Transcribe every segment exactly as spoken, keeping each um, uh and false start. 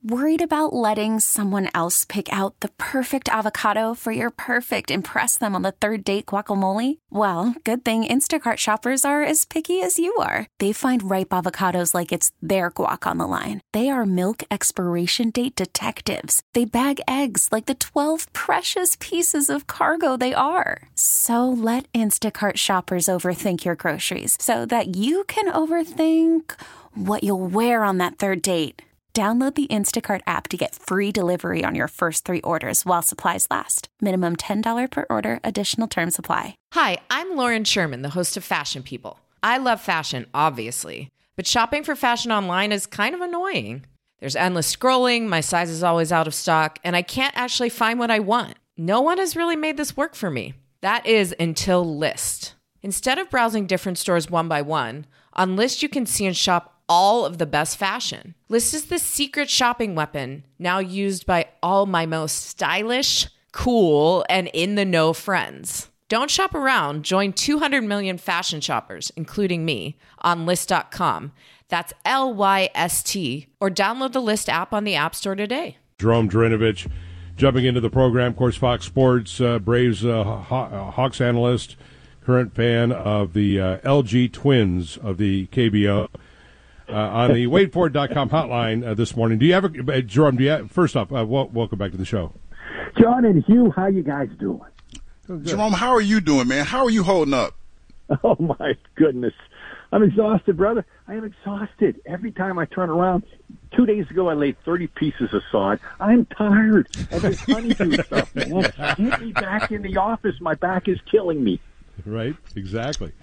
Worried about letting someone else pick out the perfect avocado for your perfect impress them on the third date guacamole? Well, good thing Instacart shoppers are as picky as you are. They find ripe avocados like it's their guac on the line. They are milk expiration date detectives. They bag eggs like the twelve precious pieces of cargo they are. So let Instacart shoppers overthink your groceries so that you can overthink what you'll wear on that third date. Download the Instacart app to get free delivery on your first three orders while supplies last. Minimum ten dollars per order. Additional terms apply. Hi, I'm Lauren Sherman, the host of Fashion People. I love fashion, obviously, but shopping for fashion online is kind of annoying. There's endless scrolling, my size is always out of stock, and I can't actually find what I want. No one has really made this work for me. That is until Lyst. Instead of browsing different stores one by one, on Lyst you can see and shop all of the best fashion. Lyst is the secret shopping weapon now used by all my most stylish, cool, and in-the-know friends. Don't shop around. Join two hundred million fashion shoppers, including me, on Lyst dot com. That's L Y S T. Or download the Lyst app on the App Store today. Jerome Durinovich jumping into the program. Of course, Fox Sports, uh, Braves uh, Haw- Hawks analyst, current fan of the uh, L G Twins of the K B O. Uh, on the wait for it dot com hotline uh, this morning. Do you have a, uh, Jerome, do you have, first off, uh, w- welcome back to the show. John and Hugh, how you guys doing? Oh, Jerome, how are you doing, man? How are you holding up? Oh, my goodness. I'm exhausted, brother. I am exhausted. Every time I turn around, two days ago I laid thirty pieces of sod. I'm tired of this honeydew stuff, man. Get me back in the office. My back is killing me. Right, exactly.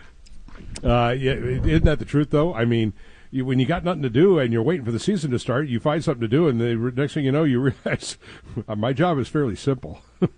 Uh, yeah, isn't that the truth, though? I mean, you, when you got nothing to do and you're waiting for the season to start, you find something to do, and the next thing you know, you realize my job is fairly simple.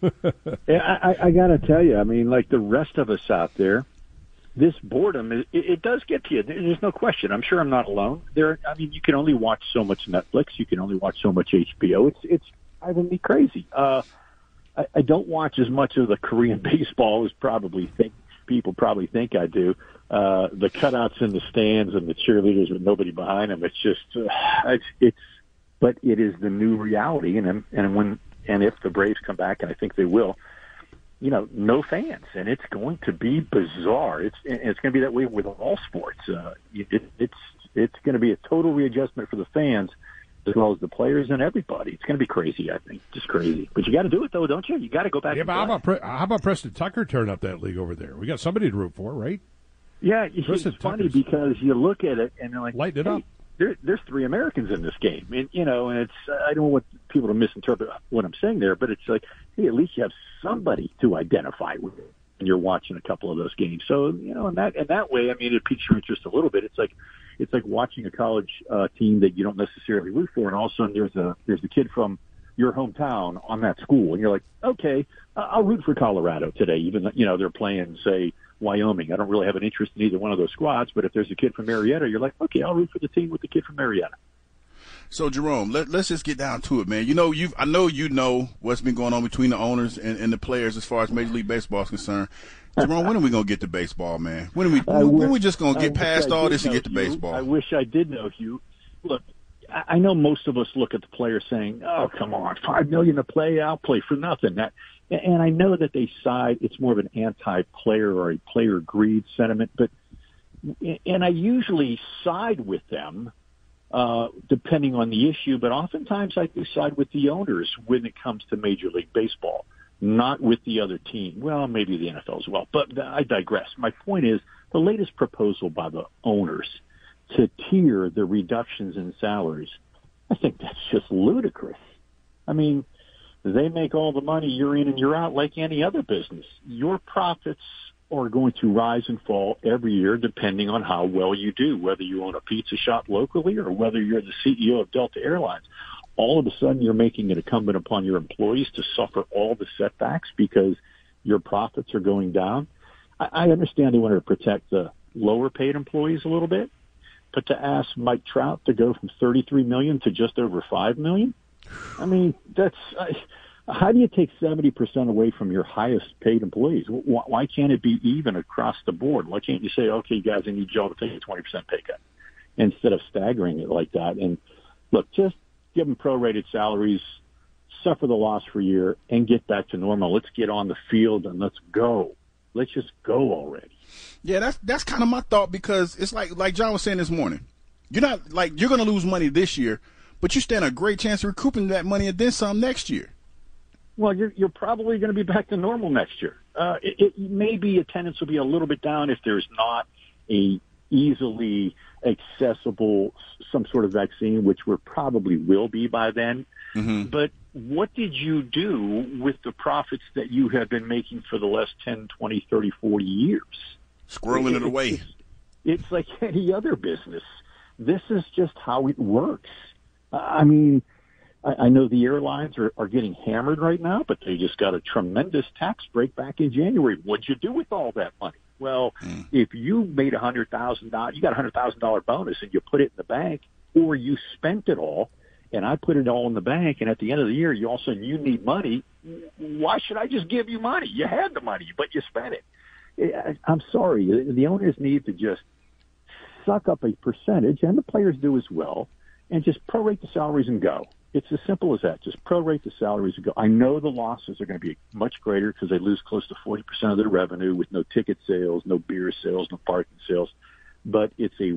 Yeah, I, I got to tell you, I mean, like the rest of us out there, this boredom, it, it does get to you. There's no question. I'm sure I'm not alone. There, I mean, you can only watch so much Netflix. You can only watch so much H B O. It's it's driving me crazy. Uh, I, I don't watch as much of the Korean baseball as probably think people probably think I do. Uh, the cutouts in the stands and the cheerleaders with nobody behind them. It's just, uh, it's, it's, but it is the new reality. And, and when, and if the Braves come back, and I think they will, you know, no fans, and it's going to be bizarre. It's, it's going to be that way with all sports. Uh, it, it's, it's going to be a total readjustment for the fans as well as the players and everybody. It's going to be crazy, I think. Just crazy. But you got to do it, though, don't you? You got to go back. Yeah, and but how play. about, Pre- how about Preston Tucker turn up that league over there? We got somebody to root for, right? Yeah, it's Preston funny Tucker's because you look at it and you're like, lighten it hey, up. There, there's three Americans in this game, and you know, and it's I don't want people to misinterpret what I'm saying there, but it's like, hey, at least you have somebody to identify with when you're watching a couple of those games. So you know, in that in that way, I mean, it piques your interest a little bit. It's like it's like watching a college uh, team that you don't necessarily root for, and all of a sudden there's a there's a kid from your hometown on that school, and you're like, okay, I'll root for Colorado today, even though, you know, they're playing, say, Wyoming. I don't really have an interest in either one of those squads, but if there's a kid from Marietta, you're like, okay, I'll root for the team with the kid from Marietta. So, Jerome, let, let's just get down to it, man. You know, you I know you know what's been going on between the owners and, and the players as far as Major League Baseball is concerned. Jerome, when are we going to get to baseball, man? When are we, when, wish, when are we just going to get I past all this and get to Hugh. baseball? I wish I did know, Hugh. Look, I know most of us look at the players saying, oh, come on, five million dollars to play, I'll play for nothing. That, and I know that they side, it's more of an anti-player or a player greed sentiment, but, and I usually side with them, uh, depending on the issue, but oftentimes I do side with the owners when it comes to Major League Baseball, not with the other team. Well, maybe the N F L as well, but I digress. My point is the latest proposal by the owners to tier the reductions in salaries, I think that's just ludicrous. I mean, they make all the money, you're in and you're out like any other business. Your profits are going to rise and fall every year depending on how well you do, whether you own a pizza shop locally or whether you're the C E O of Delta Airlines. All of a sudden you're making it incumbent upon your employees to suffer all the setbacks because your profits are going down. I, I understand they want to protect the lower paid employees a little bit, but to ask Mike Trout to go from thirty-three million dollars to just over five million dollars, I mean, that's I, how do you take seventy percent away from your highest paid employees? Why, why can't it be even across the board? Why can't you say, okay, guys, I need you all to take a twenty percent pay cut instead of staggering it like that? And look, just give them prorated salaries, suffer the loss for a year, and get back to normal. Let's get on the field and let's go. Let's just go already. Yeah, that's that's kind of my thought, because it's like like John was saying this morning. You're not like you're going to lose money this year, but you stand a great chance of recouping that money and then some next year. Well, you're you're probably going to be back to normal next year. Uh, it, it maybe attendance will be a little bit down if there's not a easily accessible some sort of vaccine, which there probably will be by then. Mm-hmm. But what did you do with the profits that you have been making for the last ten, twenty, thirty, forty years? Squirreling it, it away. It's, it's like any other business. This is just how it works. I mean, I, I know the airlines are, are getting hammered right now, but they just got a tremendous tax break back in January. What'd you do with all that money? Well, mm. if you made a hundred thousand dollars, you got a hundred thousand dollar bonus, and you put it in the bank, or you spent it all, and I put it all in the bank, and at the end of the year, you all of a sudden you need money. Why should I just give you money? You had the money, but you spent it. I'm sorry. The owners need to just suck up a percentage, and the players do as well, and just prorate the salaries and go. It's as simple as that. Just prorate the salaries and go. I know the losses are going to be much greater because they lose close to forty percent of their revenue with no ticket sales, no beer sales, no parking sales. But it's a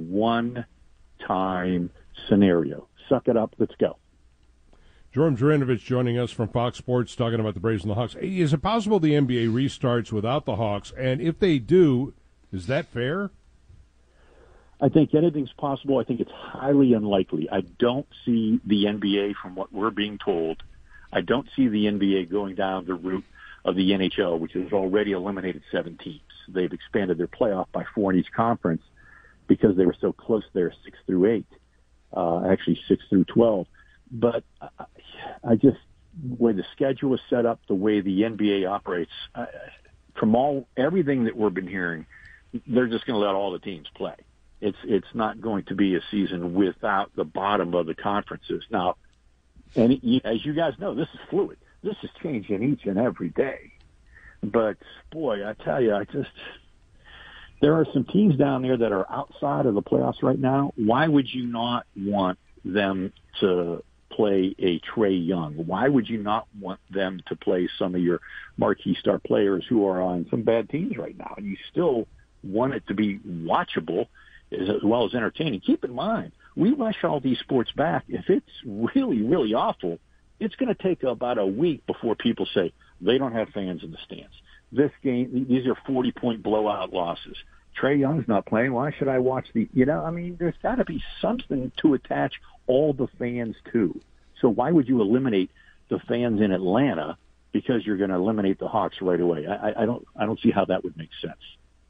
one-time scenario. Suck it up. Let's go. Jerome Jurinovich joining us from Fox Sports, talking about the Braves and the Hawks. Is it possible the N B A restarts without the Hawks? And if they do, is that fair? I think anything's possible. I think it's highly unlikely. I don't see the N B A, from what we're being told, I don't see the N B A going down the route of the N H L, which has already eliminated seven teams. They've expanded their playoff by four in each conference because they were so close there, six through eight, uh, actually six through twelve. But I, I just, the way the schedule is set up, the way the N B A operates, uh, from all everything that we've been hearing, they're just going to let all the teams play. It's it's not going to be a season without the bottom of the conferences. Now, and it, as you guys know, this is fluid. This is changing each and every day. But, boy, I tell you, I just – there are some teams down there that are outside of the playoffs right now. Why would you not want them to play a Trae Young? Why would you not want them to play some of your marquee star players who are on some bad teams right now? And you still want it to be watchable as well as entertaining. Keep in mind, we rush all these sports back. If it's really, really awful, it's going to take about a week before people say they don't have fans in the stands. This game, these are forty-point blowout losses. Trae Young's not playing. Why should I watch the, you know, I mean, there's got to be something to attach all the fans to. So why would you eliminate the fans in Atlanta because you're going to eliminate the Hawks right away? I, I don't, I don't see how that would make sense.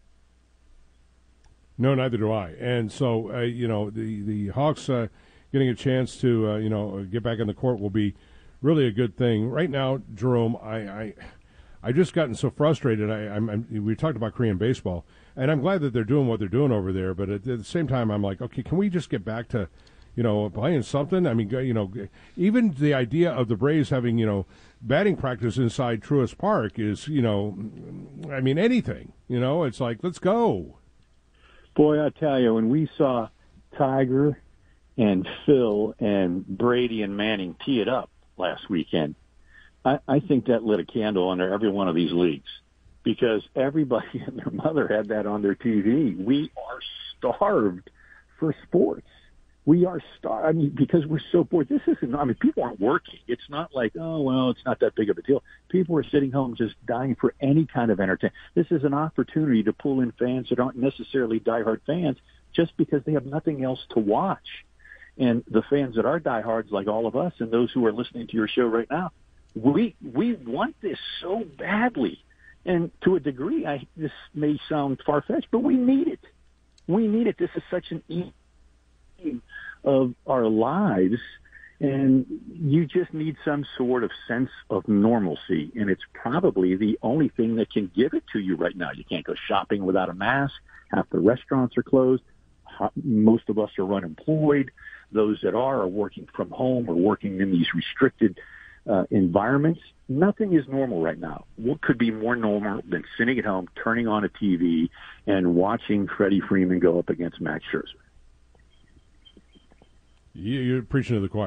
No, neither do I. And so, uh, you know, the, the Hawks uh, getting a chance to, uh, you know, get back in the court will be really a good thing. Right now, Jerome, I I, I just gotten so frustrated. I, I'm, I'm, we talked about Korean baseball, and I'm glad that they're doing what they're doing over there. But at, at the same time, I'm like, okay, can we just get back to, you know, playing something? I mean, you know, even the idea of the Braves having, you know, batting practice inside Truist Park is, you know, I mean, anything. You know, it's like, let's go. Boy, I tell you, when we saw Tiger and Phil and Brady and Manning tee it up last weekend, I, I think that lit a candle under every one of these leagues, because everybody and their mother had that on their T V. We are starved for sports. We are starved. I mean, because we're so bored. This isn't, I mean, people aren't working. It's not like, oh, well, it's not that big of a deal. People are sitting home just dying for any kind of entertainment. This is an opportunity to pull in fans that aren't necessarily diehard fans just because they have nothing else to watch. And the fans that are diehards, like all of us and those who are listening to your show right now, we we want this so badly. And to a degree, I, this may sound far-fetched, but we need it. We need it. This is such an easy of our lives, and you just need some sort of sense of normalcy, and it's probably the only thing that can give it to you right now. You can't go shopping without a mask. Half the restaurants are closed. Most of us are unemployed. Those that are are working from home or working in these restricted uh, environments. Nothing is normal right now. What could be more normal than sitting at home, turning on a T V, and watching Freddie Freeman go up against Max Scherzer? You're preaching to the choir.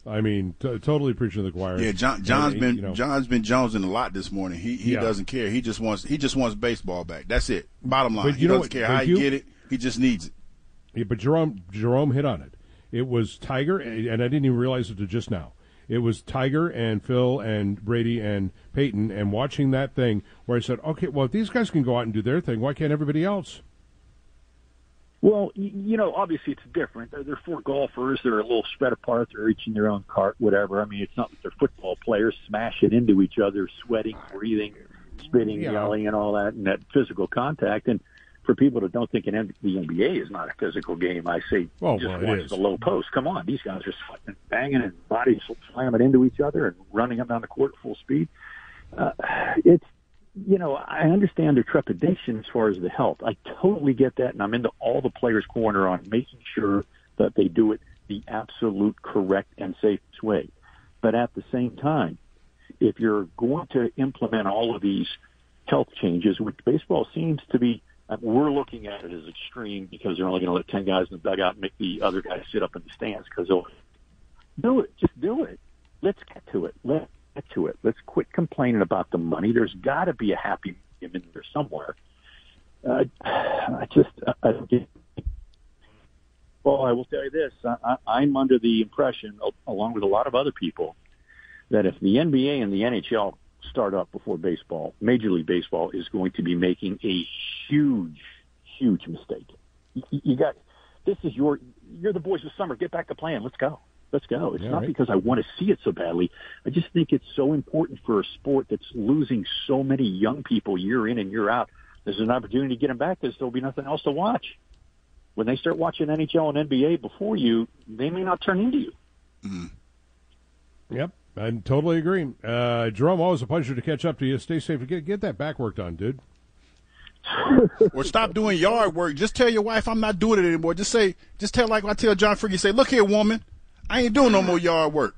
I mean, t- totally preaching to the choir. Yeah, John, John's and, been you know, John's been jonesing a lot this morning. He he yeah. doesn't care. He just wants he just wants baseball back. That's it. Bottom line. But He you know doesn't what, care how you, he get it. He just needs it. Yeah, but Jerome Jerome hit on it. It was Tiger, and I didn't even realize it until just now. It was Tiger and Phil and Brady and Peyton, and watching that thing where I said, okay, well, if these guys can go out and do their thing, why can't everybody else? Well, you know, obviously it's different. They're, they're four golfers. They're a little spread apart. They're each in their own cart, whatever. I mean, it's not like they're football players smashing into each other, sweating, breathing, spitting, yeah. yelling, and all that, and that physical contact. And for people that don't think an N- the N B A is not a physical game, I say oh, just well, watch the low post. Come on, these guys are sweating and banging and bodies slamming into each other and running up down the court full speed. Uh, it's You know, I understand their trepidation as far as the health. I totally get that, and I'm into all the players' corner on making sure that they do it the absolute correct and safest way. But at the same time, if you're going to implement all of these health changes, which baseball seems to be, we're looking at it as extreme because they're only going to let ten guys in the dugout and make the other guys sit up in the stands because they'll do it. Just do it. Let's get to it. Let's to it. Let's quit complaining about the money. There's got to be a happy medium in there somewhere. Uh, I just, I don't get. Well, I will tell you this: I, I'm under the impression, along with a lot of other people, that if the N B A and the N H L start up before baseball, Major League Baseball is going to be making a huge, huge mistake. You, you got this is your you're the boys of summer. Get back to playing. Let's go. Let's go. It's yeah, not right. because I want to see it so badly. I just think it's so important for a sport that's losing so many young people year in and year out. There's an opportunity to get them back because there'll be nothing else to watch. When they start watching N H L and N B A before you, they may not turn into you. Mm-hmm. Yep, I totally agree. Uh, Jerome, always a pleasure to catch up to you. Stay safe. Get, get that back work done, dude. Or stop doing yard work. Just tell your wife I'm not doing it anymore. Just say, just tell like I tell John Fricke, say, look here, woman. I ain't doing no more yard work.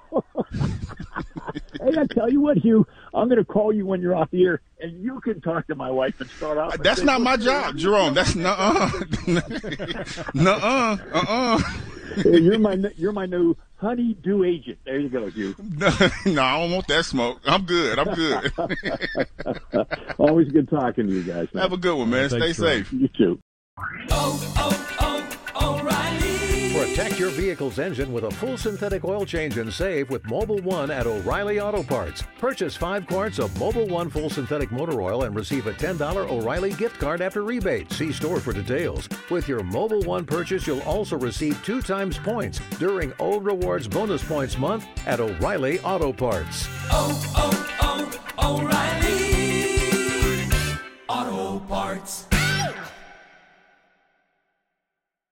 Hey, I tell you what, Hugh, I'm going to call you when you're off the air, and you can talk to my wife and start off. That's say, not my job, Jerome. That's nuh-uh. nuh-uh. Uh-uh. Hey, you're my you're my new honey-do agent. There you go, Hugh. No, no, I don't want that smoke. I'm good. I'm good. Always good talking to you guys, man. Have a good one, man. Uh, Stay safe. You too. Oh, oh, oh, O'Reilly. Protect your vehicle's engine with a full synthetic oil change and save with Mobil one at O'Reilly Auto Parts. Purchase five quarts of Mobil one full synthetic motor oil and receive a ten dollars O'Reilly gift card after rebate. See store for details. With your Mobil one purchase, you'll also receive two times points during O Rewards Bonus Points Month at O'Reilly Auto Parts. Oh, oh, oh, O'Reilly.